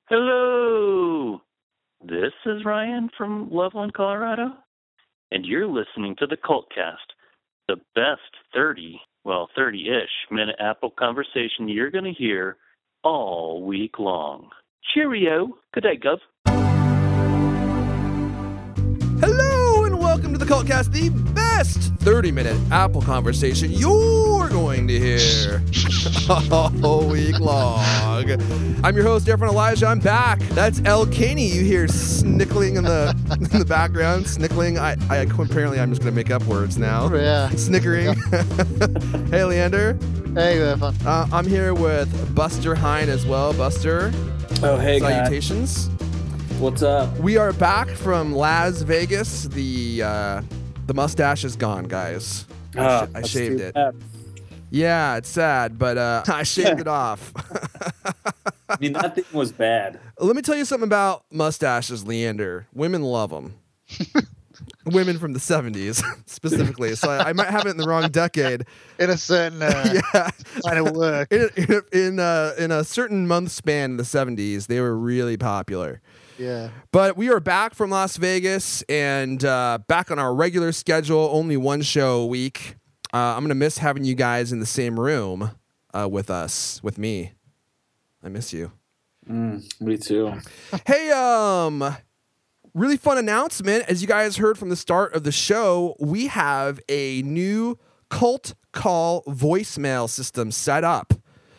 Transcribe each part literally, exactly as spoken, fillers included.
Hello! This is Ryan from Loveland, Colorado, and you're listening to the Cultcast, the best thirty, well, thirty-ish minute Apple conversation you're going to hear all week long. Cheerio! Good day, Gov. Hello and welcome to the Cultcast, the best thirty minute Apple conversation you're going to hear all week long. I'm your host, Efren Elijah. I'm back. That's El Caney you hear snickling in the in the background. Snickling. I, I apparently I'm just going to make up words now. Yeah. Snickering. Hey, Leander. Hey, Efren. Uh, I'm here with Buster Hine as well. Buster. Oh, hey, salutations. guys. What's up? We are back from Las Vegas. The uh, the mustache is gone, guys. I, Oh, sh- I shaved it. Bad. Yeah, it's sad, but uh, I shaved it off. I mean, that thing was bad. Let me tell you something about mustaches, Leander. Women love them. Women from the seventies, specifically. So I, I might have it in the wrong decade. In a certain uh, Yeah. line of work. In a, in a, in a, in a certain month span in the seventies, they were really popular. Yeah. But we are back from Las Vegas and uh, back on our regular schedule, only one show a week. Uh, I'm going to miss having you guys in the same room uh, with us, with me. I miss you. Mm, me too. Hey, um, really fun announcement. As you guys heard from the start of the show, we have a new Cult Call voicemail system set up.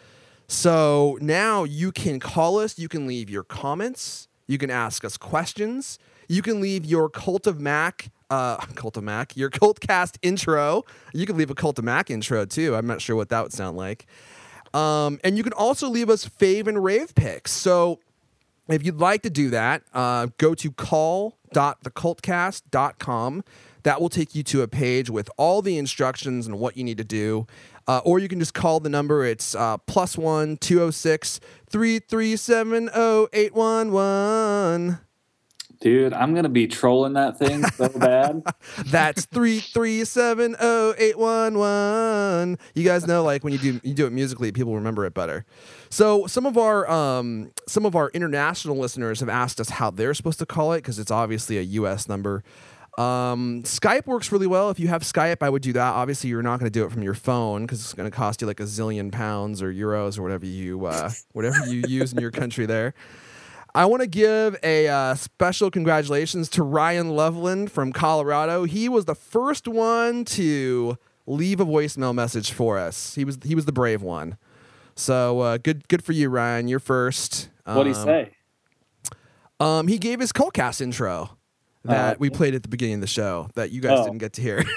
So now you can call us, you can leave your comments, you can ask us questions, you can leave your Cult of Mac, uh, Cult of Mac, your Cultcast intro. You can leave a Cult of Mac intro too. I'm not sure what that would sound like. Um, and you can also leave us fave and rave picks. So if you'd like to do that, uh, go to call dot the cultcast dot com. That will take you to a page with all the instructions and what you need to do. Uh, or you can just call the number. It's uh, plus one two oh six three three seven oh eight one one. Dude, I'm going to be trolling that thing so bad. That's three three seven oh eight one one. You guys know, like when you do you do it musically, people remember it better. So some of our um, some of our international listeners have asked us how they're supposed to call it because it's obviously a U S number. Um, Skype works really well. If you have Skype, I would do that. Obviously, you're not going to do it from your phone because it's going to cost you like a zillion pounds or euros or whatever you uh, whatever you use in your country there. I want to give a uh, special congratulations to Ryan Loveland from Colorado. He was the first one to leave a voicemail message for us. He was he was the brave one. So uh, good good for you, Ryan. You're first. What'd he Um, say? Um, he gave his Cultcast intro that Uh, we played at the beginning of the show that you guys Oh. didn't get to hear.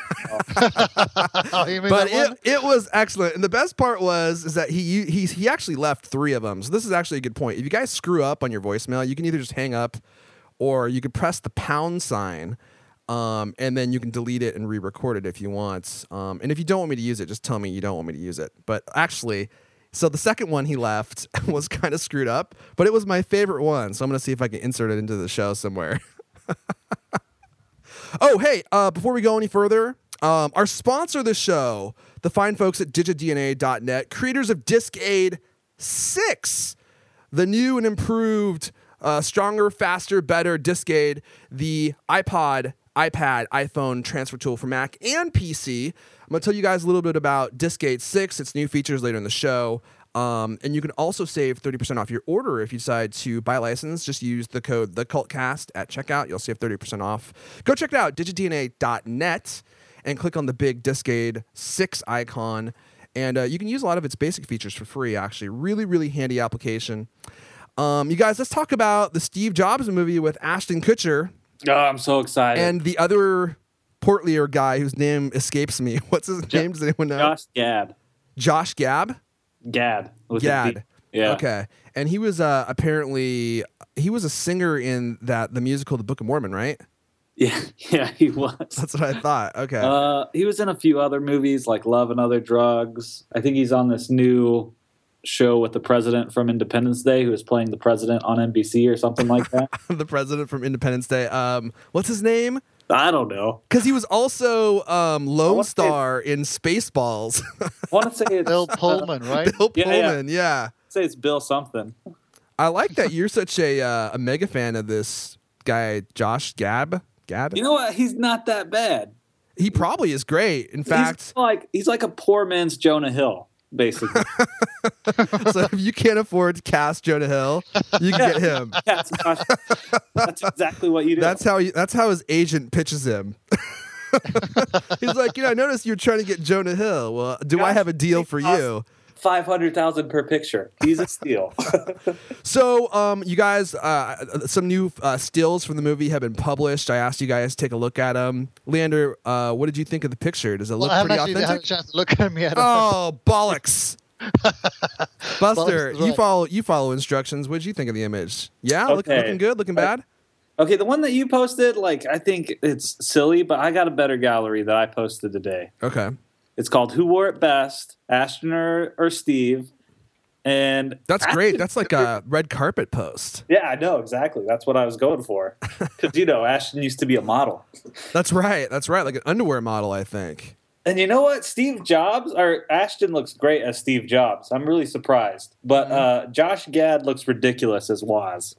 Oh, you mean But that one? it, it was excellent. And the best part was is that he he he actually left three of them. So this is actually a good point. If you guys screw up on your voicemail, you can either just hang up or you could press the pound sign um, and then you can delete it and re-record it if you want. Um, and if you don't want me to use it, just tell me you don't want me to use it. But actually, so the second one he left was kind of screwed up, but it was my favorite one. So I'm going to see if I can insert it into the show somewhere. Oh, hey, uh, before we go any further, um, our sponsor of the show, the fine folks at digit D N A dot net, creators of DiscAid six, the new and improved, uh, stronger, faster, better DiscAid, the iPod, iPad, iPhone transfer tool for Mac and P C. I'm going to tell you guys a little bit about DiscAid six, its new features later in the show. Um, and you can also save thirty percent off your order if you decide to buy a license. Just use the code TheCultCast at checkout. You'll save thirty percent off. Go check it out, digit D N A dot net, and click on the big DiscAid six icon. And uh, you can use a lot of its basic features for free, actually. Really, really handy application. Um, you guys, let's talk about the Steve Jobs movie with Ashton Kutcher Oh, I'm so excited. and the other portlier guy whose name escapes me. What's his Jo- name? Does anyone know? Josh Gad. Josh Gab? Gad. with a Gad. D. Yeah. Okay. And he was uh, apparently, he was a singer in that the musical The Book of Mormon, right? Yeah. Yeah, he was. That's what I thought. Okay. Uh, he was in a few other movies like Love and Other Drugs. I think he's on this new show with the president from Independence Day who is playing the president on N B C or something like that. The president from Independence Day. Um, what's his name? I don't know. Because he was also um, Lone wanna say- Star in Spaceballs. I want to say it's Bill Pullman, right? Bill Yeah, yeah. Pullman, yeah. say it's Bill something. I like that you're such a uh, a mega fan of this guy, Josh Gad. Gad. You know what? He's not that bad. He probably is great. In fact, he's like he's like a poor man's Jonah Hill, basically. So if you can't afford to cast Jonah Hill, you can get him. That's, that's exactly what you do. That's how. He, that's how his agent pitches him. He's like, you know, I noticed you're trying to get Jonah Hill. Well, do I have a deal for you? Five hundred thousand per picture. He's a steal. So, um, you guys, uh, some new uh, stills from the movie have been published. I asked you guys to take a look at them. Leander, uh, what did you think of the picture? Does it look Well, I haven't pretty actually had a authentic? chance to look at them yet. Oh, bollocks! Buster, Bollocks is you right. follow you follow instructions. What did you think of the image? Yeah, look, Okay. looking good, looking bad. Okay, the one that you posted, like I think it's silly, but I got a better gallery that I posted today. Okay, It's called "Who Wore It Best," Ashton or, or Steve. And that's Ashton- great. That's like a red carpet post. Yeah, I know exactly. That's what I was going for. Because you know, Ashton used to be a model. That's right. That's right. Like an underwear model, I think. And you know what? Steve Jobs or Ashton looks great as Steve Jobs. I'm really surprised. But uh, Josh Gad looks ridiculous as Woz.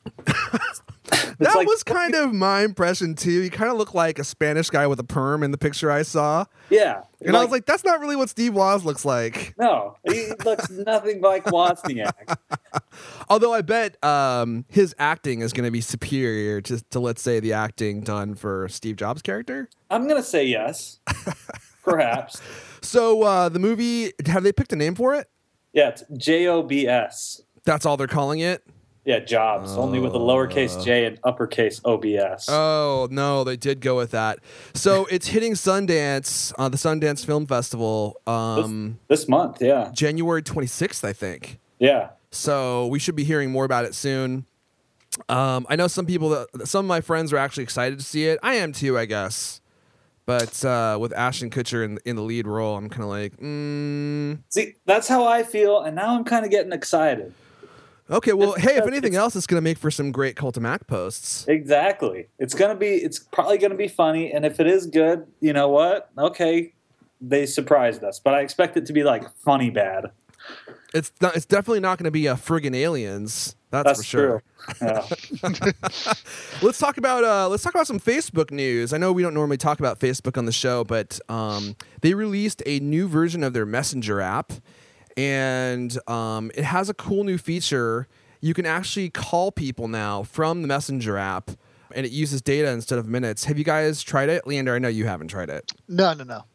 That like- was kind of my impression too. He kind of looked like a Spanish guy with a perm in the picture I saw, Yeah. and I was like, "That's not really what Steve Woz looks like." no, he looks nothing like Wozniak. Although I bet um, his acting is going to be superior to, to, let's say, the acting done for Steve Jobs' character. I'm going to say yes. Perhaps. So uh, the movie, have they picked a name for it? Yeah, it's J O B S. That's all they're calling it? Yeah, Jobs, only with a lowercase j and uppercase O B S. Oh, no, they did go with that. So it's hitting Sundance, uh, the Sundance Film Festival, um, This month, yeah. January twenty-sixth, I think. Yeah. So we should be hearing more about it soon. Um, I know some people, that, some of my friends are actually excited to see it. I am too, I guess. But uh, with Ashton Kutcher in, in the lead role, I'm kind of like, mm. See, that's how I feel, and now I'm kind of getting excited. Okay, well, It's hey, if because anything it's- else, it's going to make for some great Cult of Mac posts. Exactly. It's gonna be. It's probably gonna be funny, and if it is good, you know what? Okay, they surprised us, but I expect it to be like funny bad. It's not, it's definitely not going to be a friggin' aliens. That's, That's for sure. true. Yeah. Let's talk about uh, let's talk about some Facebook news. I know we don't normally talk about Facebook on the show, but um, they released a new version of their Messenger app, and um, it has a cool new feature. You can actually call people now from the Messenger app, and it uses data instead of minutes. Have you guys tried it, Leander? I know you haven't tried it. No, no, no.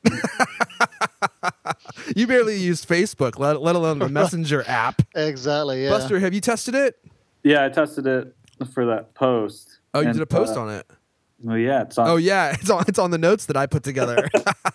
You barely used Facebook, let, let alone the Messenger app. Exactly. Yeah. Buster, have you tested it? Yeah, I tested it for that post. Oh, you And, did a post uh, on it. Well, yeah, it's on. Oh yeah, it's on it's on the notes that I put together.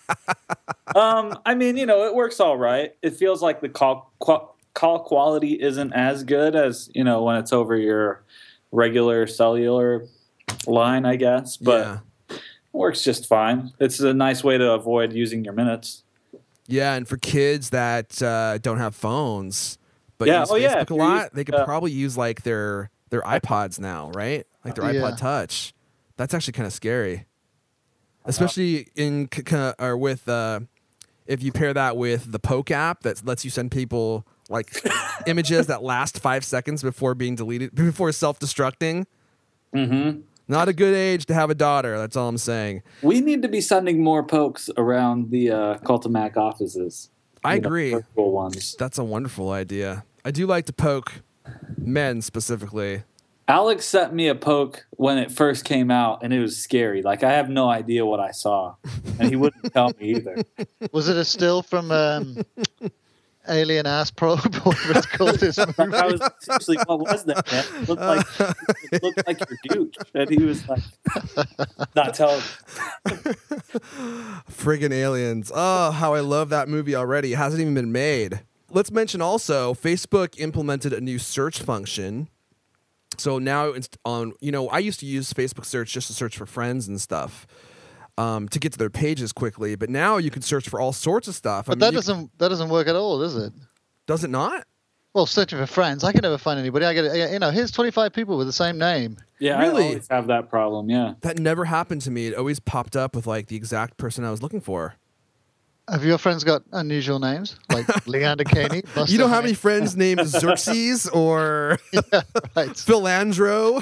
Um, I mean, you know, it works all right. It feels like the call qu- call quality isn't as good as, you know, when it's over your regular cellular line, I guess, but yeah. it works just fine. It's a nice way to avoid using your minutes. Yeah, and for kids that uh, don't have phones but Yeah, use oh, Facebook yeah, a if you're lot, using, they could uh, probably use like their their iPods now, right? Like their Yeah. iPod Touch. That's actually kind of scary, especially in c- c- or with uh, if you pair that with the Poke app that lets you send people like images that last five seconds before being deleted, before self-destructing. Mm-hmm. Not a good age to have a daughter. That's all I'm saying. We need to be sending more pokes around the uh, Cult of Mac offices. I You know, agree. virtual ones. That's a wonderful idea. I do like to poke men specifically. Alex sent me a poke when it first came out, and it was scary. Like, I have no idea what I saw, and he wouldn't tell me either. Was it a still from um, Alien Ass Probe, whatever it's called? This movie? I was seriously, what was that, man? It looked like, it looked like your douche. And he was like, not telling me. Friggin' aliens. Oh, how I love that movie already. It hasn't even been made. Let's mention also, Facebook implemented a new search function. So now it's on, you know, I used to use Facebook search just to search for friends and stuff um, to get to their pages quickly. But now you can search for all sorts of stuff. I But mean, that you- doesn't that doesn't work at all, does it? does it not? Well, searching for friends, I can never find anybody. I get you know, here's twenty-five people with the same name. Yeah, Really? I always have that problem, yeah. That never happened to me. It always popped up with like the exact person I was looking for. Have your friends got unusual names like Leander Caney? You don't have any friends named Xerxes or Yeah, right. Philandro?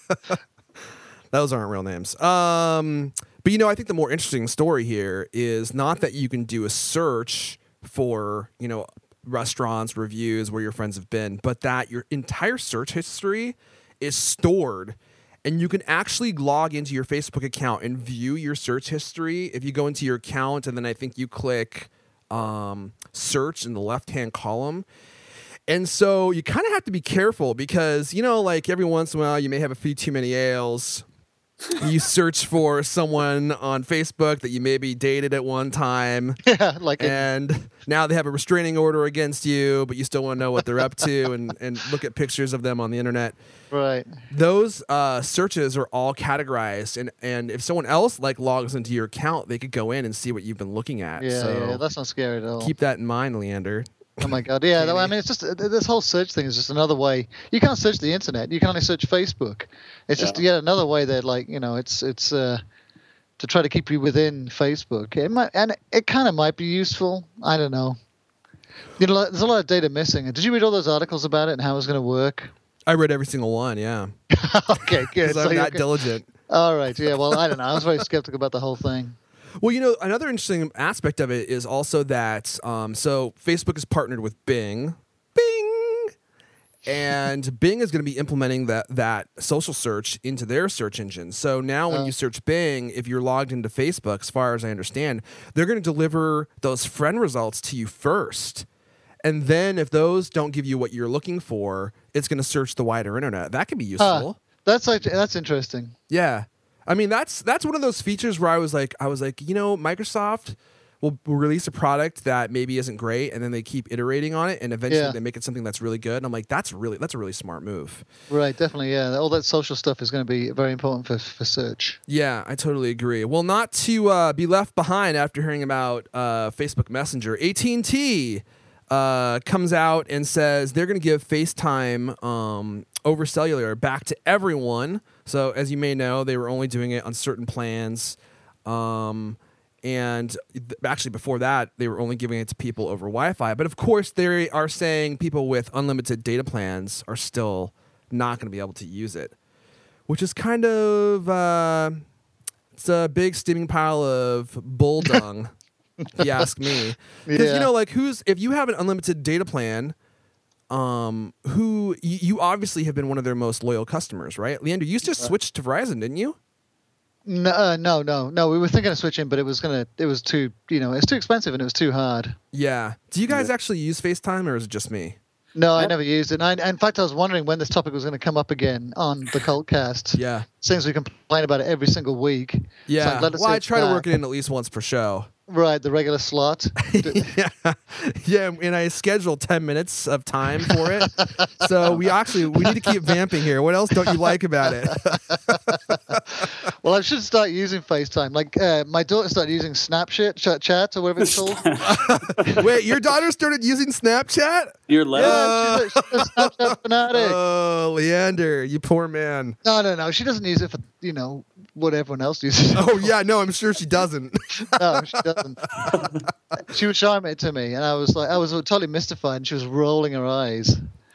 Those aren't real names. Um, but you know, I think the more interesting story here is not that you can do a search for, you know, restaurants, reviews, where your friends have been, but that your entire search history is stored. And you can actually log into your Facebook account and view your search history. If you go into your account and then I think you click um, search in the left-hand column. And so you kind of have to be careful because, you know, like every once in a while you may have a few too many ales. You search for someone on Facebook that you maybe dated at one time. Yeah, like a, And now they have a restraining order against you, but you still want to know what they're up to and, and look at pictures of them on the internet. right. Those uh, searches are all categorized, and, and if someone else like logs into your account, they could go in and see what you've been looking at. Yeah, so yeah, that's not scary at all. keep that in mind, Leander. Oh my god, yeah. I mean, it's just uh, this whole search thing is just another way. You can't search the internet. You can only search Facebook. It's just Yeah. yet another way that, like, you know, it's it's uh, to try to keep you within Facebook. It might, and it kind of might be useful. I don't know. You know, there's a lot of data missing. Did you read all those articles about it and how it was going to work? I read every single one, yeah, Okay, good. because So I'm you're that good. diligent. All right, yeah. Well, I don't know. I was very skeptical about the whole thing. Well, you know, another interesting aspect of it is also that um, so Facebook is partnered with Bing, Bing, and Bing is going to be implementing that that social search into their search engine. So now, when Oh. you search Bing, if you're logged into Facebook, as far as I understand, they're going to deliver those friend results to you first. And then, if those don't give you what you're looking for, it's going to search the wider internet. That can be useful. Huh. That's like that's interesting. Yeah. I mean, that's that's one of those features where I was like, I was like, you know, Microsoft will, will release a product that maybe isn't great, and then they keep iterating on it, and eventually Yeah. they make it something that's really good. And I'm like, that's really that's a really smart move. Right, definitely. Yeah, all that social stuff is going to be very important for for search. Yeah, I totally agree. Well, not to uh, be left behind after hearing about uh, Facebook Messenger, A T and T uh, comes out and says they're going to give FaceTime um, over cellular back to everyone. So, as you may know, they were only doing it on certain plans. Um, and th- actually, before that, they were only giving it to people over Wi-Fi. But of course, they are saying people with unlimited data plans are still not going to be able to use it, which is kind of uh, it's a big steaming pile of bull dung, if you ask me. Because Yeah. you know, like, who's if you have an unlimited data plan, um, who you, you obviously have been one of their most loyal customers, right? Leander, you just switched to Verizon, didn't you? No, uh, no, no, no. We were thinking of switching, but it was gonna. It was too. You know, it's too expensive and it was too hard. Yeah. Do you guys actually use FaceTime, or is it just me? No, I Yep. never used it. And I, in fact, I was wondering when this topic was going to come up again on the Cultcast. Yeah. Since we complain about it every single week. Yeah. like, let us well, say I it's try to back. work it in at least once per show. Right, the regular slot. yeah, yeah, and I schedule ten minutes of time for it. So we actually we need to keep vamping here. What else don't you like about it? Well, I should start using FaceTime. Like uh, my daughter started using Snapchat, chat, chat or whatever it's called. Wait, your daughter started using Snapchat? You're left. Yeah, she's a, she's a Snapchat fanatic. Oh, Leander, you poor man. no, no, no. She doesn't use it for you know what everyone else uses. Oh yeah, no, I'm sure she doesn't. No, she doesn't. She was showing it to me, and I was like, I was totally mystified, and she was rolling her eyes.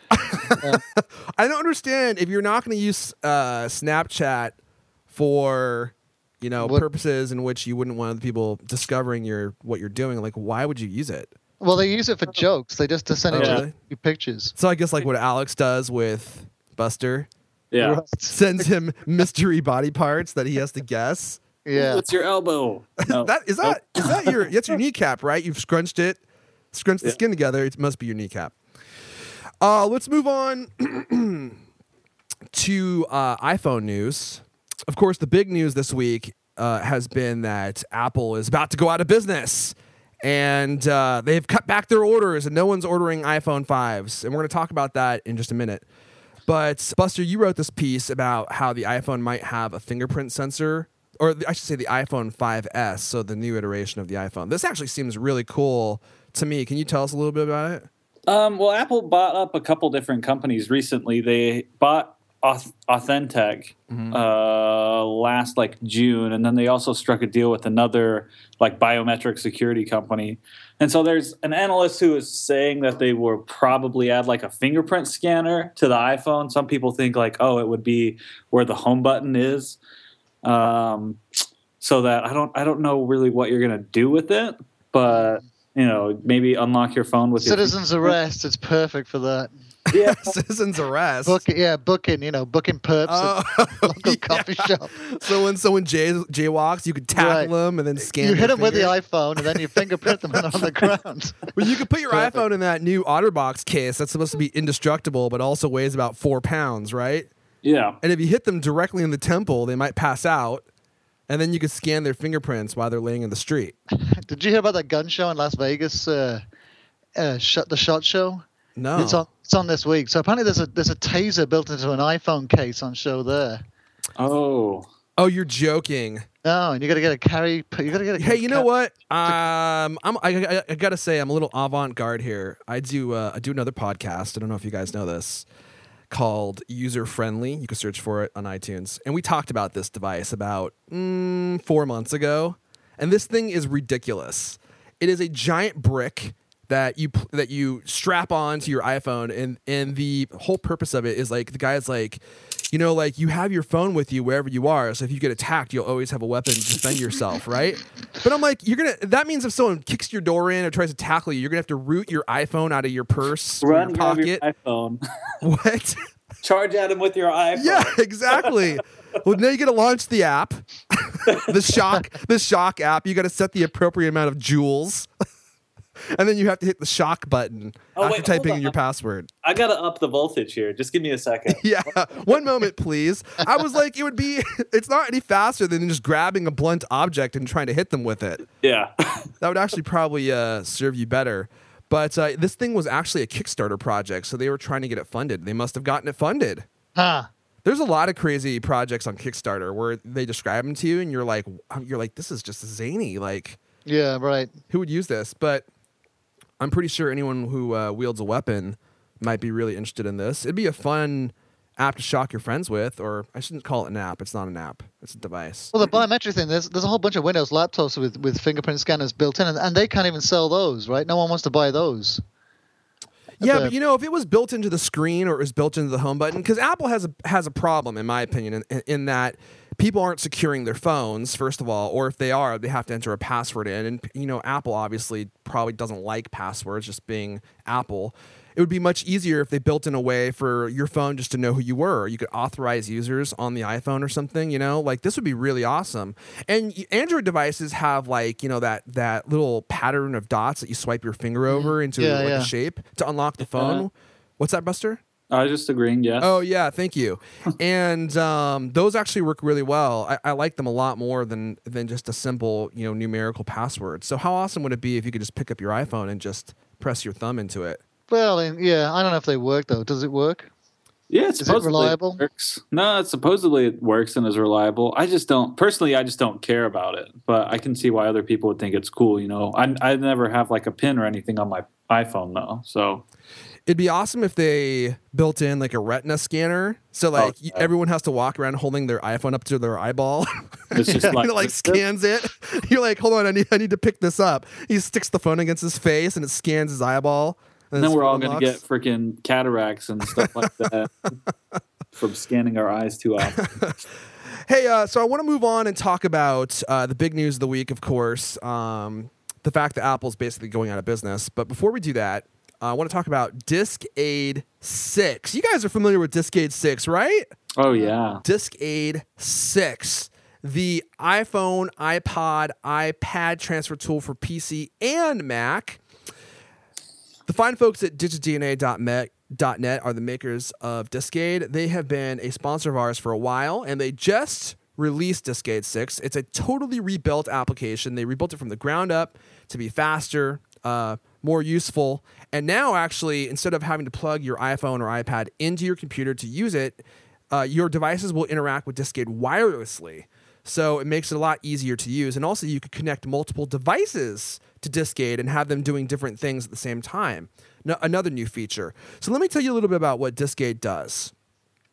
I don't understand if you're not going to use uh, Snapchat for, you know, What- purposes in which you wouldn't want other people discovering your what you're doing. Like, why would you use it? Well, they use it for jokes. They just to send Oh, each really? other pictures. So I guess like what Alex does with Buster, Yeah. Right. sends him mystery body parts that he has to guess. Yeah. What's your elbow? No. That is that is that your that's your kneecap, right? You've scrunched it, scrunched the Yeah. skin together. It must be your kneecap. Uh, let's move on to uh, iPhone news. Of course, the big news this week uh, has been that Apple is about to go out of business, and uh, they've cut back their orders, and no one's ordering iPhone fives. And we're going to talk about that in just a minute. But Buster, you wrote this piece about how the iPhone might have a fingerprint sensor, or I should say the iPhone five S, so the new iteration of the iPhone. This actually seems really cool to me. Can you tell us a little bit about it? Um, well, Apple bought up a couple different companies recently. They bought Auth- Authentech Mhm. uh, last like June, and then they also struck a deal with another like biometric security company. And so there's an analyst who is saying that they will probably add like a fingerprint scanner to the iPhone. Some people think like, oh, it would be where the home button is, um, so that I don't I don't know really what you're gonna do with it, but you know, maybe unlock your phone with Citizens your arrest. It's perfect for that. Yeah. Citizens arrest. Book, yeah, booking. You know, booking perps Oh, at local yeah. coffee shop. So when someone jay jaywalks, you could tackle Right. them and then scan. You their hit them with the finger. iPhone, and then you fingerprint them on the ground. Well, you could put your Perfect. iPhone in that new OtterBox case that's supposed to be indestructible, but also weighs about four pounds, right? Yeah. And if you hit them directly in the temple, they might pass out, and then you could scan their fingerprints while they're laying in the street. Did you hear about that gun show in Las Vegas? Uh, uh, shot the shot show. No. It's on. It's on this week. So apparently, there's a there's a taser built into an iPhone case on show there. Oh. Oh, you're joking. No, and you got to get a carry. You got to get a. Hey, you know what? Um, I'm I, I, I gotta say I'm a little avant-garde here. I do uh, I do another podcast. I don't know if you guys know this, called User Friendly. You can search for it on iTunes. And we talked about this device about mm, four months ago, and this thing is ridiculous. It is a giant brick that you that you strap on to your iPhone, and and the whole purpose of it is like the guy's like, you know, like you have your phone with you wherever you are, so if you get attacked, you'll always have a weapon to defend yourself, right? But I'm like, you're gonna. That means if someone kicks your door in or tries to tackle you, you're gonna have to root your iPhone out of your purse or Run your grab pocket. your iPhone. What? Charge at him with your iPhone. Yeah, exactly. Well, now you got to launch the app, the Shock, the Shock app. You got to set the appropriate amount of joules, and then you have to hit the Shock button Oh, after wait, hold typing in on. your password. I gotta up the voltage here. Just give me a second. Yeah, one moment, please. I was like, it would be. It's not any faster than just grabbing a blunt object and trying to hit them with it. Yeah. That would actually probably uh, serve you better. But uh, this thing was actually a Kickstarter project, so they were trying to get it funded. They must have gotten it funded. Huh. There's a lot of crazy projects on Kickstarter where they describe them to you, and you're like, you're like, this is just zany. Like, Yeah. Right. who would use this? But I'm pretty sure anyone who uh, wields a weapon might be really interested in this. It'd be a fun app to shock your friends with, or I shouldn't call it an app. It's not an app. It's a device. Well, the biometric thing. There's there's a whole bunch of Windows laptops with, with fingerprint scanners built in, and, and they can't even sell those, right? No one wants to buy those. Yeah, the- but you know, if it was built into the screen or it was built into the home button, because Apple has a has a problem, in my opinion, in, in that people aren't securing their phones, first of all, or if they are, they have to enter a password in. And you know, Apple obviously probably doesn't like passwords, just being Apple. It would be much easier if they built in a way for your phone just to know who you were. You could authorize users on the iPhone or something, you know? Like, this would be really awesome. And y- Android devices have, like, you know, that that little pattern of dots that you swipe your finger over into Yeah, like yeah. a shape to unlock the phone. What's that, Buster? I was just agreeing, yes. Oh, yeah, thank you. And um, those actually work really well. I, I like them a lot more than than just a simple, you know, numerical password. So how awesome would it be if you could just pick up your iPhone and just press your thumb into it? Well, and, yeah, I don't know if they work though. Does it work? Yeah, it's Is it supposedly reliable? works. No, it's supposedly it works and is reliable. I just don't personally. I just don't care about it. But I can see why other people would think it's cool. You know, I I never have like a pin or anything on my iPhone though. So It'd be awesome if they built in like a retina scanner. So like yeah. y- everyone has to walk around holding their iPhone up to their eyeball. it's just and like, it like scans it. You're like, hold on, I need I need to pick this up. He sticks the phone against his face and it scans his eyeball. And then his we're all phone going to locks. get freaking cataracts and stuff like that from scanning our eyes too often. Hey, uh, so I want to move on and talk about uh, the big news of the week, of course, um, the fact that Apple's basically going out of business. But before we do that, uh, I want to talk about DiskAid six. You guys are familiar with DiskAid six, right? Oh yeah. DiskAid six, the iPhone, iPod, iPad transfer tool for P C and Mac. The fine folks at digit D N A dot net are the makers of DiskAid. They have been a sponsor of ours for a while, and they just released DiskAid six. It's a totally rebuilt application. They rebuilt it from the ground up to be faster, uh, more useful. And now, actually, instead of having to plug your iPhone or iPad into your computer to use it, uh, your devices will interact with DiskAid wirelessly. So it makes it a lot easier to use. And also, you could connect multiple devices to DiskAid and have them doing different things at the same time. No, another new feature. So let me tell you a little bit about what DiskAid does.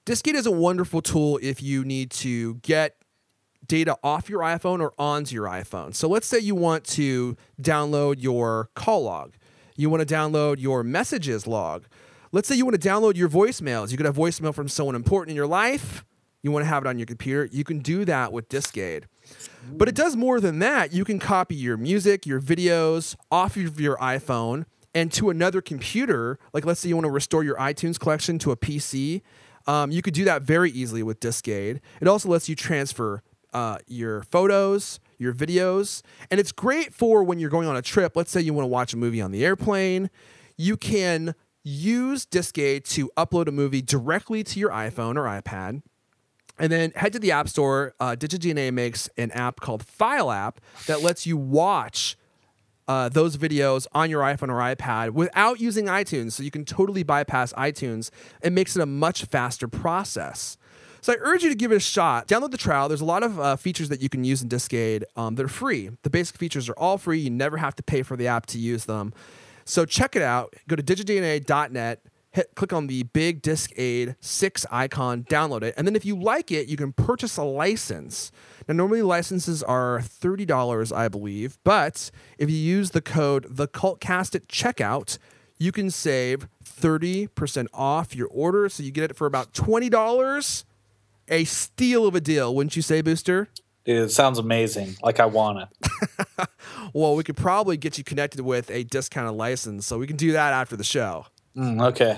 Discgate is a wonderful tool if you need to get data off your iPhone or onto your iPhone. So let's say you want to download your call log. You want to download your messages log. Let's say you want to download your voicemails. You could have voicemail from someone important in your life. You want to have it on your computer. You can do that with Discgate. But it does more than that. You can copy your music, your videos off of your iPhone and to another computer. Like let's say you want to restore your iTunes collection to a P C. Um, you could do that very easily with Discgate. It also lets you transfer uh, your photos, your videos. And it's great for when you're going on a trip. Let's say you want to watch a movie on the airplane. You can use Discgate to upload a movie directly to your iPhone or iPad. And then head to the App Store. Uh, DigiDNA makes an app called File App that lets you watch uh, those videos on your iPhone or iPad without using iTunes. So you can totally bypass iTunes. It makes it a much faster process. So I urge you to give it a shot. Download the trial. There's a lot of uh, features that you can use in Discgate. Um, they're free. The basic features are all free. You never have to pay for the app to use them. So check it out. Go to digidna dot net. Hit, click on the big Discade six icon, download it, and then if you like it, you can purchase a license. Now, normally licenses are thirty dollars, I believe, but if you use the code TheCultCast at checkout, you can save thirty percent off your order, so you get it for about twenty dollars. A steal of a deal, wouldn't you say, Booster? Dude, it sounds amazing. Like I want it. Well, we could probably get you connected with a discounted license, so we can do that after the show. Mm, okay.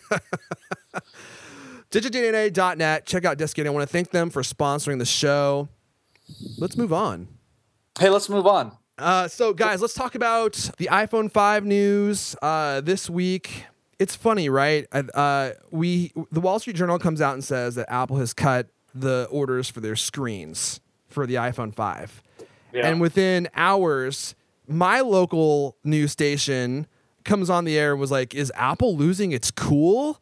digidna dot net. Check out Discgate. I want to thank them for sponsoring the show. Let's move on. Hey, let's move on. Uh, so, guys, let's talk about the iPhone five news uh, this week. It's funny, right? Uh, we the Wall Street Journal comes out and says that Apple has cut the orders for their screens for the iPhone five. Yeah. And within hours, my local news station comes on the air and was like, is Apple losing its cool?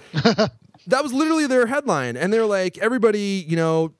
That was literally their headline. And they're like, everybody, you know,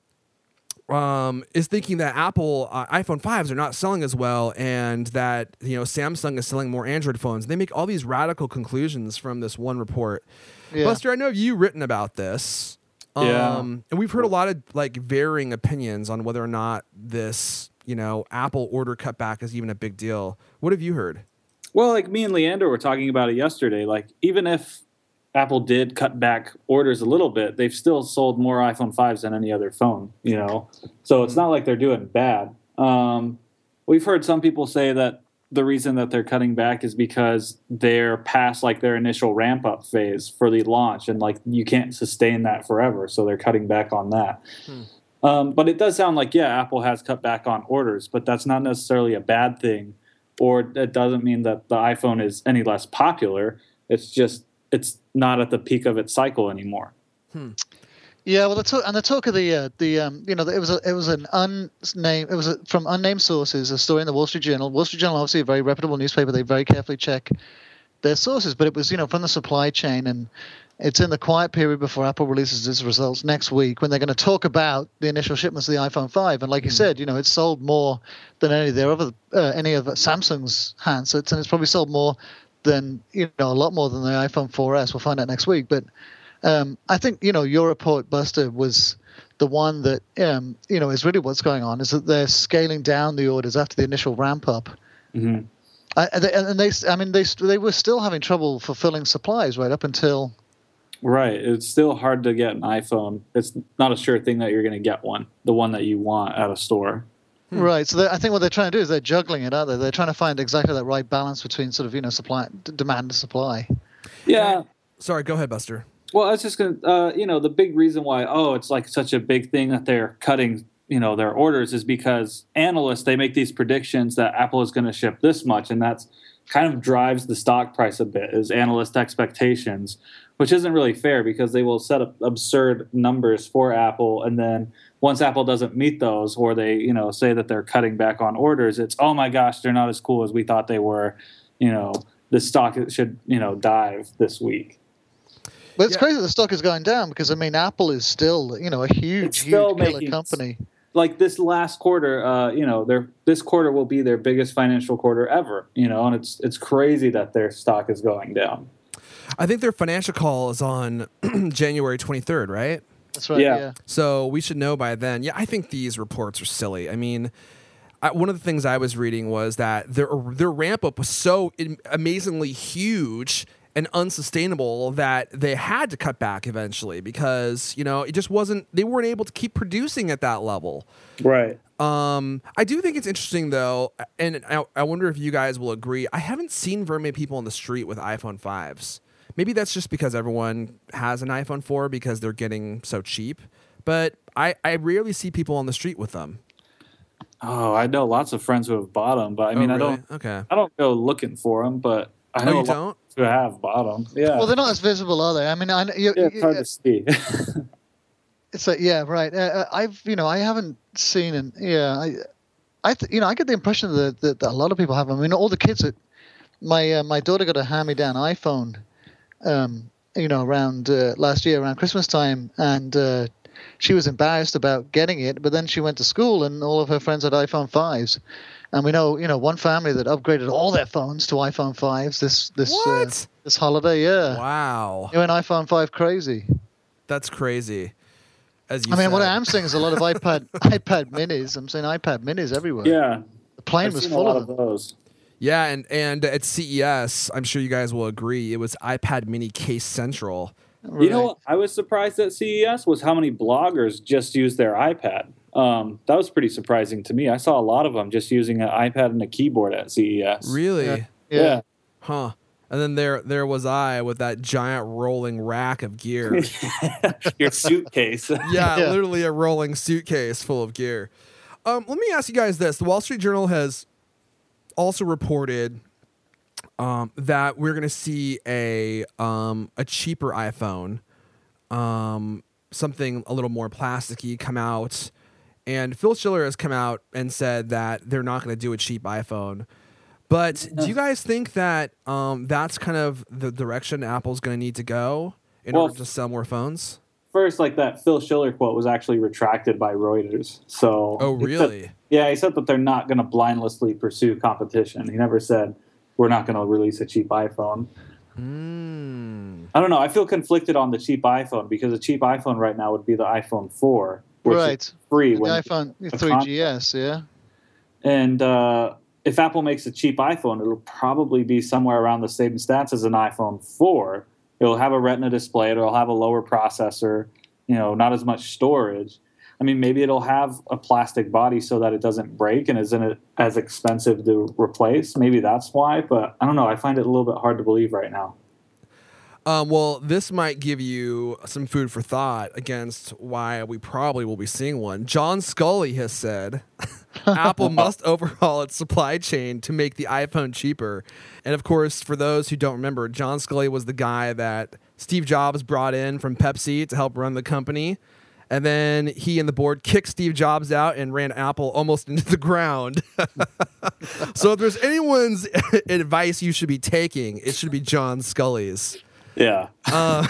um, is thinking that Apple uh, iPhone fives are not selling as well and that, you know, Samsung is selling more Android phones. They make all these radical conclusions from this one report. Yeah. Buster, I know you've written about this. Yeah. Um, and we've heard a lot of like varying opinions on whether or not this, you know, Apple order cutback is even a big deal. What have you heard? Well, like me and Leander were talking about it yesterday. Like, even if Apple did cut back orders a little bit, they've still sold more iPhone fives than any other phone, you know? So it's not like they're doing bad. Um, we've heard some people say that the reason that they're cutting back is because they're past, like, their initial ramp-up phase for the launch, and, like, you can't sustain that forever, so they're cutting back on that. Hmm. Um, but it does sound like, yeah, Apple has cut back on orders, but that's not necessarily a bad thing. Or it doesn't mean that the iPhone is any less popular. It's just it's not at the peak of its cycle anymore. Hmm. Yeah, well, the talk, and the talk of the uh, the um, you know, it was a, it was an unnamed it was a, from unnamed sources, a story in the Wall Street Journal. Wall Street Journal, obviously a very reputable newspaper. They very carefully check their sources, but it was, you know, from the supply chain, and it's in the quiet period before Apple releases its results next week, when they're going to talk about the initial shipments of the iPhone five. And like mm. you said, you know, it's sold more than any of their other uh, any of Samsung's handsets, and it's probably sold more than, you know, a lot more than the iPhone four S. We'll find out next week. But um, I think, you know, your report, Buster, was the one that um, you know, is really what's going on, is that they're scaling down the orders after the initial ramp up. Mm-hmm. I, and they, I mean, they they were still having trouble fulfilling supplies right up until. Right. It's still hard to get an iPhone. It's not a sure thing that you're going to get one, the one that you want at a store. Hmm. Right. So I think what they're trying to do is they're juggling it, aren't they? They're trying to find exactly that right balance between sort of, you know, supply, demand and supply. Yeah. Sorry, go ahead, Buster. Well, I was just going to, uh, you know, the big reason why, oh, it's like such a big thing that they're cutting, you know, their orders is because analysts, they make these predictions that Apple is going to ship this much, and that's kind of drives the stock price a bit, is analyst expectations, which isn't really fair because they will set up absurd numbers for Apple, and then once Apple doesn't meet those, or they, you know, say that they're cutting back on orders, it's, oh my gosh, they're not as cool as we thought they were. You know, the stock should, you know, dive this week. But it's yeah. crazy that the stock is going down because, I mean, Apple is still, you know, a huge, huge killer company. Like this last quarter, uh, you know, their this quarter will be their biggest financial quarter ever, you know, and it's it's crazy that their stock is going down. I think their financial call is on January twenty-third, right? That's right. Yeah. Yeah. So we should know by then. Yeah, I think these reports are silly. I mean, I, one of the things I was reading was that their their ramp up was so amazingly huge and unsustainable that they had to cut back eventually because, you know, it just wasn't, they weren't able to keep producing at that level. Right. Um, I do think it's interesting though, and I, I wonder if you guys will agree. I haven't seen very many people on the street with iPhone fives. Maybe that's just because everyone has an iPhone four because they're getting so cheap. But I, I rarely see people on the street with them. Oh, I know lots of friends who have bought them, but I mean, oh, I really? don't. Okay. I don't go looking for them, but I Oh, know you a lot don't? who have bought them. Yeah. Well, they're not as visible, are they? I mean, I, you, yeah, it's you, hard to see. it's like, yeah, right. Uh, I've, you know, I haven't seen, and yeah, I, I, th- you know, I get the impression that, that, that a lot of people have them. I mean, all the kids that my uh, my daughter got a hand-me-down iPhone, um, you know, around uh, last year around Christmas time, and uh, she was embarrassed about getting it. But then she went to school, and all of her friends had iPhone fives, and we know, you know, one family that upgraded all their phones to iPhone fives this this uh, What? this holiday. Yeah, Wow. they went iPhone five crazy. That's crazy. As you I mean, said. what I am seeing is a lot of iPad iPad minis. I'm saying iPad minis everywhere. yeah. The plane I've was seen full a lot of them. of those. Yeah, and, and at C E S, I'm sure you guys will agree, it was iPad mini case central. You know Right. what? I was surprised at C E S was how many bloggers just used their iPad. Um, that was pretty surprising to me. I saw a lot of them just using an iPad and a keyboard at C E S. Really? Yeah. Yeah. Yeah. Huh. And then there there was I with that giant rolling rack of gear. Your suitcase. Yeah, Yeah. literally a rolling suitcase full of gear. Um, let me ask you guys this. The Wall Street Journal has also reported um, that we're going to see a um, a cheaper iPhone, um, something a little more plasticky come out. And Phil Schiller has come out and said that they're not going to do a cheap iPhone. But do you guys think that um, that's kind of the direction Apple's going to need to go in Well, order to sell more phones? First, like that Phil Schiller quote was actually retracted by Reuters. So Oh, he said- really? yeah, he said that they're not going to blindlessly pursue competition. He never said we're not going to release a cheap iPhone. Mm. I don't know. I feel conflicted on the cheap iPhone because a cheap iPhone right now would be the iPhone four, which Right. is free. The when iPhone a three G S, yeah. And uh, if Apple makes a cheap iPhone, it'll probably be somewhere around the same stats as an iPhone four. It'll have a Retina display. It'll have a lower processor, you know, not as much storage. I mean, maybe it'll have a plastic body so that it doesn't break and isn't as expensive to replace. Maybe that's why, but I don't know. I find it a little bit hard to believe right now. Um, well, this might give you some food for thought against why we probably will be seeing one. John Scully has said Apple must overhaul its supply chain to make the iPhone cheaper. And of course, for those who don't remember, John Scully was the guy that Steve Jobs brought in from Pepsi to help run the company. And then he and the board kicked Steve Jobs out and ran Apple almost into the ground. So if there's anyone's advice you should be taking, it should be John Scully's. Yeah. Uh,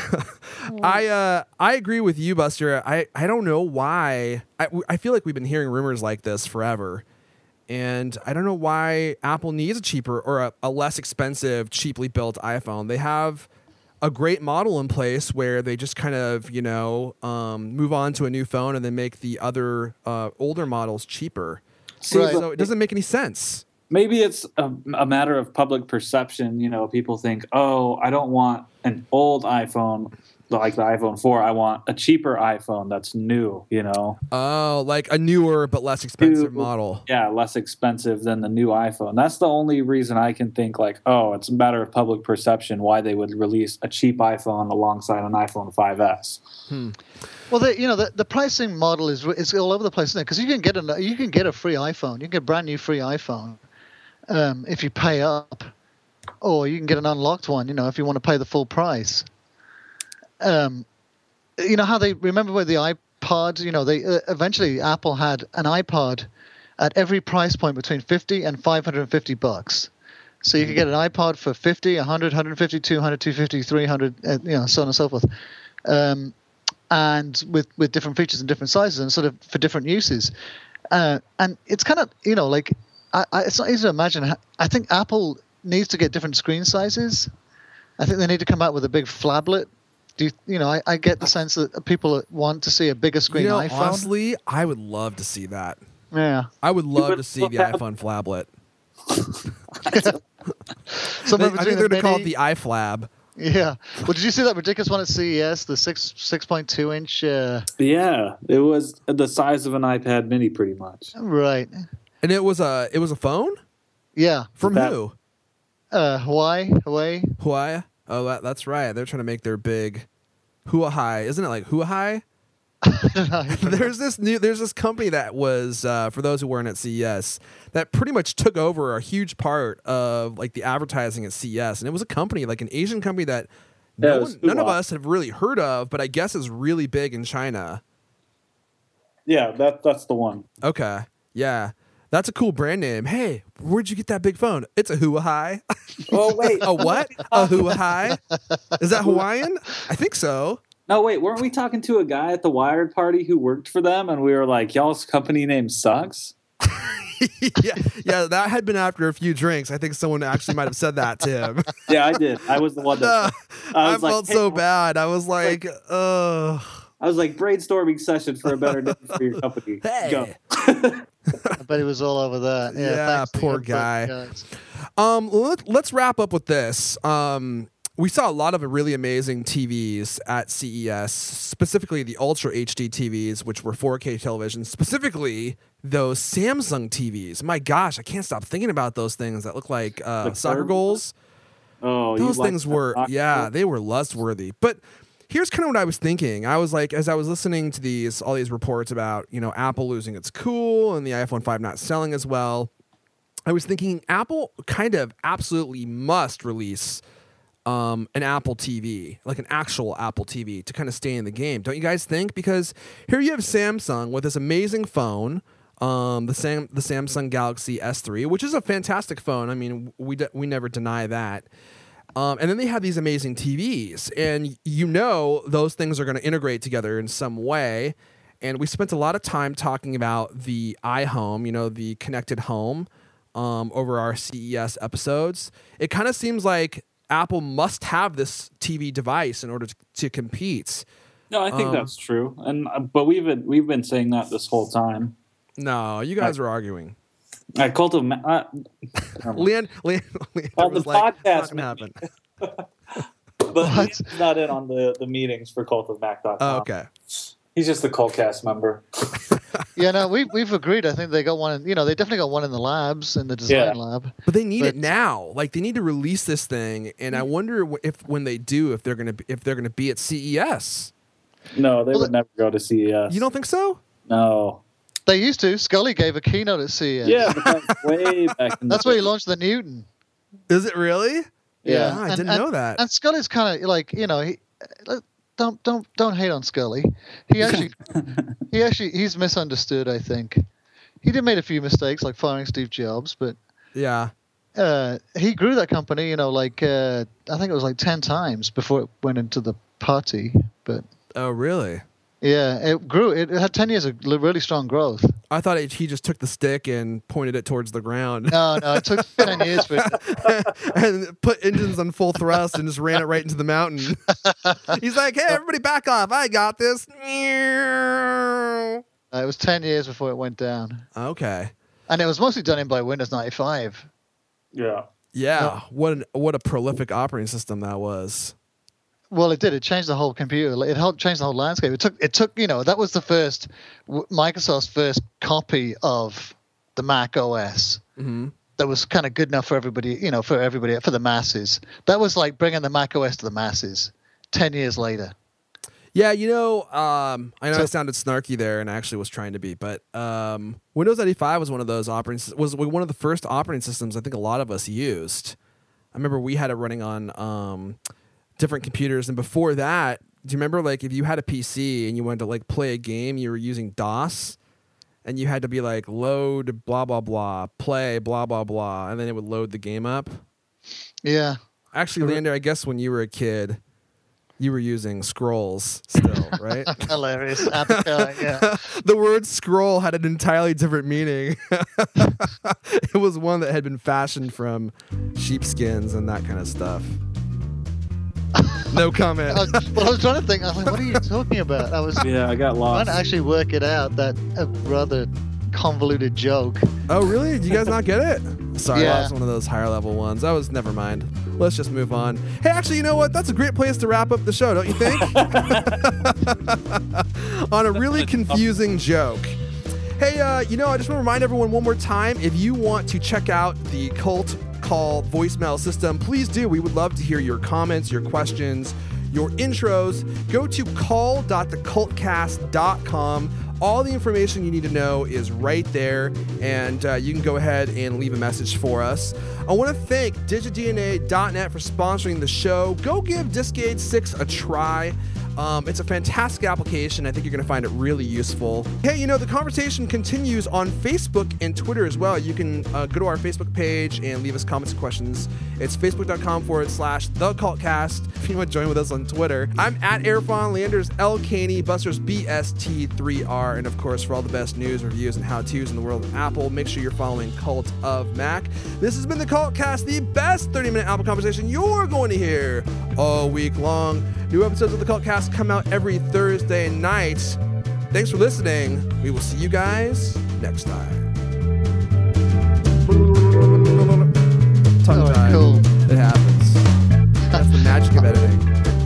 I uh, I agree with you, Buster. I, I don't know why. I, I feel like we've been hearing rumors like this forever. And I don't know why Apple needs a cheaper or a, a less expensive, cheaply built iPhone. They have a great model in place where they just kind of, you know, um, move on to a new phone and then make the other uh, older models cheaper. See, Right. So it doesn't make any sense. maybe it's a, a matter of public perception. You know, people think, oh, I don't want an old iPhone like the iPhone four. I want a cheaper iPhone that's new, you know? Oh, like a newer but less expensive New- model. Yeah, less expensive than the new iPhone. That's the only reason I can think like, oh, it's a matter of public perception why they would release a cheap iPhone alongside an iPhone five S. Hmm. Well, the, you know, the, the pricing model is is all over the place, isn't it? Because you can get a you can get a free iPhone, you can get a brand new free iPhone um, if you pay up, or you can get an unlocked one. You know, if you want to pay the full price. Um, you know how they remember with the iPod. You know, they uh, eventually Apple had an iPod at every price point between fifty and five hundred fifty bucks. So you could get an iPod for fifty, one hundred, one fifty, two hundred, two fifty, three hundred, uh, you know, so on and so forth. Um, and with, with different features and different sizes and sort of for different uses. Uh, and it's kind of, you know, like, I, I, it's not easy to imagine. How, I think Apple needs to get different screen sizes I think they need to come out with a big phablet. Do you, you know? I, I get the sense that people want to see a bigger screen You know, iPhone. honestly, I would love to see that. Yeah. I would love would to see love the to have- iPhone phablet. Somewhere I between think they're the going to call it mini- the iFlab. Yeah. Well, did you see that ridiculous one at C E S? The six six point two inch. Uh, Yeah, it was the size of an iPad Mini, pretty much. right. And it was a it was a phone Yeah. from That- who? Uh, Hawaii. Hawaii. Huawei. Oh, that, that's right. They're trying to make their big Huahai. Isn't it like Huahai? I don't know. there's this new there's this company that was uh, for those who weren't at C E S that pretty much took over a huge part of like the advertising at C E S, and it was a company like an Asian company that Yeah, no it was one, none of Hua. us have really heard of, but I guess is really big in China. Yeah, that that's the one. Okay, yeah, that's a cool brand name. Hey, where'd you get that big phone? It's a Huahai. Oh wait, A what? A Huahai? Is that Hawaiian? I think so. No, wait, weren't we talking to a guy at the Wired party who worked for them, and we were like, "Y'all's company name sucks." yeah, yeah, that had been after a few drinks. I think someone actually might have said that to him. Yeah, I did. I was the one that. I, I was like, felt hey, so bad. I was like, ugh. I was like, brainstorming session for a better name for your company. Hey. Go. I bet he was all over that. Yeah. Yeah, thanks to poor you, guy. guys. Um, let, let's wrap up with this. Um, we saw a lot of really amazing T Vs at C E S, specifically the Ultra H D T Vs, which were four K televisions, specifically those Samsung T Vs. My gosh, I can't stop thinking about those things that look like uh, The soccer curved goals. Oh, you Those like things that were, rock yeah, roll? they were lust worthy. But here's kind of what I was thinking. I was like, as I was listening to these, all these reports about, you know, Apple losing its cool and the iPhone five not selling as well, I was thinking Apple kind of absolutely must release um, an Apple T V, like an actual Apple T V, to kind of stay in the game. Don't you guys think? Because here you have Samsung with this amazing phone, um, the Sam the Samsung Galaxy S three, which is a fantastic phone. I mean, we de- we never deny that. Um, and then they have these amazing T Vs, and you know those things are going to integrate together in some way. And we spent a lot of time talking about the iHome, you know, the connected home, um, over our C E S episodes. It kind of seems like Apple must have this T V device in order to, to compete. No, I think Um, that's true, and uh, but we've been we've been saying that this whole time. No, you guys are arguing. I cult of Ma- uh, Leand, Leand, Leander On the was like, it's podcast, not going to happen. but he's not in on the, the meetings for cult of mac dot com. Oh, okay. He's just a Coltcast member. Yeah, no, we we've agreed. I think they got one. In, you know, they definitely got one in the labs, in the design Yeah. lab. But they need it But- now. Like they need to release this thing, and I wonder wh- if when they do, if they're gonna be, if they're gonna be at C E S. No, they Well, would never go to C E S. You don't think so? No. They used to. Scully gave a keynote at C E S. Yeah, but that's way back in That's the where he launched the Newton. Is it really? Yeah. Ah, I And- didn't and- know that. And Scully's kind of like, you know, he uh, don't don't don't hate on Scully. He actually he actually he's misunderstood. I think he did made a few mistakes, like firing Steve Jobs, but Yeah. uh, he grew that company. You know, like uh, I think it was like ten times before it went into the party. But Oh, really? yeah, it grew. It, it had ten years of li- really strong growth. I thought it, he just took the stick and pointed it towards the ground No, no, it took ten years for it. and put engines on full thrust and just ran it right into the mountain. He's like, "Hey, everybody, back off! I got this." Uh, it was ten years before it went down, Okay. and it was mostly done in by Windows ninety-five. Yeah. Yeah. What an, what a prolific operating system that was. Well, it did. It changed the whole computer. It helped change the whole landscape. It took. It took. You know, that was the first w- Microsoft's first copy of the Mac O S hmm that was kind of good enough for everybody. You know, for everybody, for the masses. That was like bringing the Mac O S to the masses. Ten years later. Yeah, you know, um, I know So- I sounded snarky there, and I actually was trying to be, but um, Windows ninety-five was one of those operating sys- was one of the first operating systems I think a lot of us used. I remember we had it running on um, different computers, and before that, do you remember like if you had a P C and you wanted to like play a game, you were using DOS, and you had to be like load blah blah blah, play blah blah blah, and then it would load the game up. Yeah. Actually, Lander, I guess when you were a kid, you were using scrolls still, right? Hilarious. Apica, yeah. The word scroll had an entirely different meaning. It was one that had been fashioned from sheepskins and that kind of stuff. No comment. I was, well, I was trying to think. I was like, what are you talking about? I was Yeah, I got trying lost. to actually work it out. That a rather convoluted joke. Oh, really? Did you guys not get it? Sorry, Yeah. that was one of those higher level ones. That was, never mind. Let's just move on. Hey, actually, you know what? That's a great place to wrap up the show, don't you think? On a really confusing joke. Hey, uh, you know, I just want to remind everyone one more time, if you want to check out the Cult Call voicemail system, please do. We would love to hear your comments, your questions, your intros. Go to call dot the cult cast dot com. All the information you need to know is right there, and uh, you can go ahead and leave a message for us. I want to thank digit D N A dot net for sponsoring the show. Go give Discade six a try. Um, it's a fantastic application. I think you're going to find it really useful. Hey, you know, the conversation continues on Facebook and Twitter as well. You can uh, go to our Facebook page and leave us comments and questions. It's facebook.com forward slash the cultcast. If you want to join with us on Twitter, I'm at Airfon, Leander's L. Caney, Buster's B S T three R. And of course, for all the best news, reviews, and how-tos in the world of Apple, make sure you're following Cult of Mac. This has been the Cultcast, the best thirty-minute Apple conversation you're going to hear all week long. New episodes of the Cultcast come out every Thursday night. Thanks for listening. We will see you guys next time. Tongue Oh, time. cool. It happens. That's the magic of editing.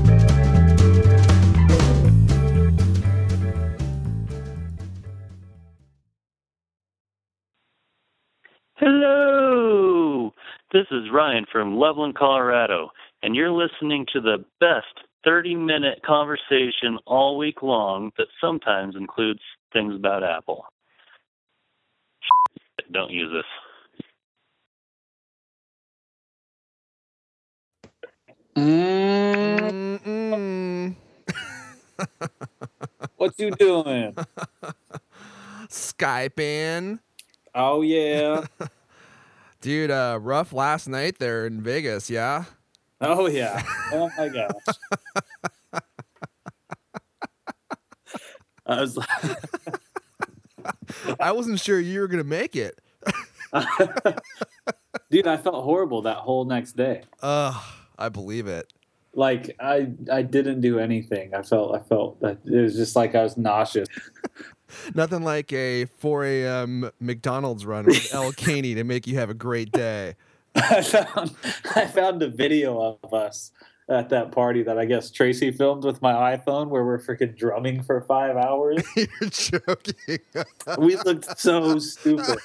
Hello! This is Ryan from Loveland, Colorado, and you're listening to the best thirty-minute conversation all week long that sometimes includes things about Apple. Don't use this. Mm, Mm-mm. what you doing? Skyping. Oh yeah. Dude, uh, rough last night there in Vegas, yeah? Oh yeah. Oh my gosh. I was like, I wasn't sure you were going to make it. dude, I felt horrible that whole next day. Ugh, I believe it. Like I, I didn't do anything. I felt, I felt that it was just like I was nauseous. Nothing like a four a.m. McDonald's run with El Caney to make you have a great day. I found, I found a video of us at that party that I guess Tracy filmed with my iPhone where we're freaking drumming for five hours. You're joking. We looked so stupid.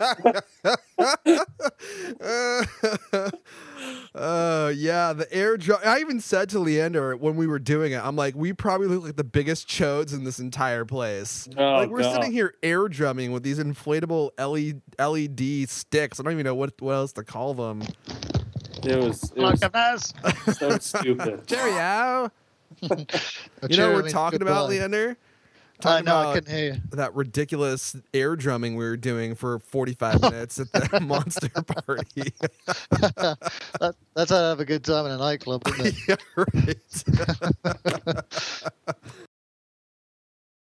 Uh, yeah, the air drum. I even said to Leander when we were doing it, I'm like, we probably look like the biggest chodes in this entire place. Oh, like we're God. sitting here air drumming with these inflatable L E D sticks. I don't even know what what else to call them. It was, it Like was a mess. so stupid. Cheerio. You know what we're talking about, Leander? I Talking know, I about couldn't hear you. that ridiculous air drumming we were doing for forty-five minutes at the monster party. that, that's how to have a good time in a nightclub, isn't it? Yeah, right.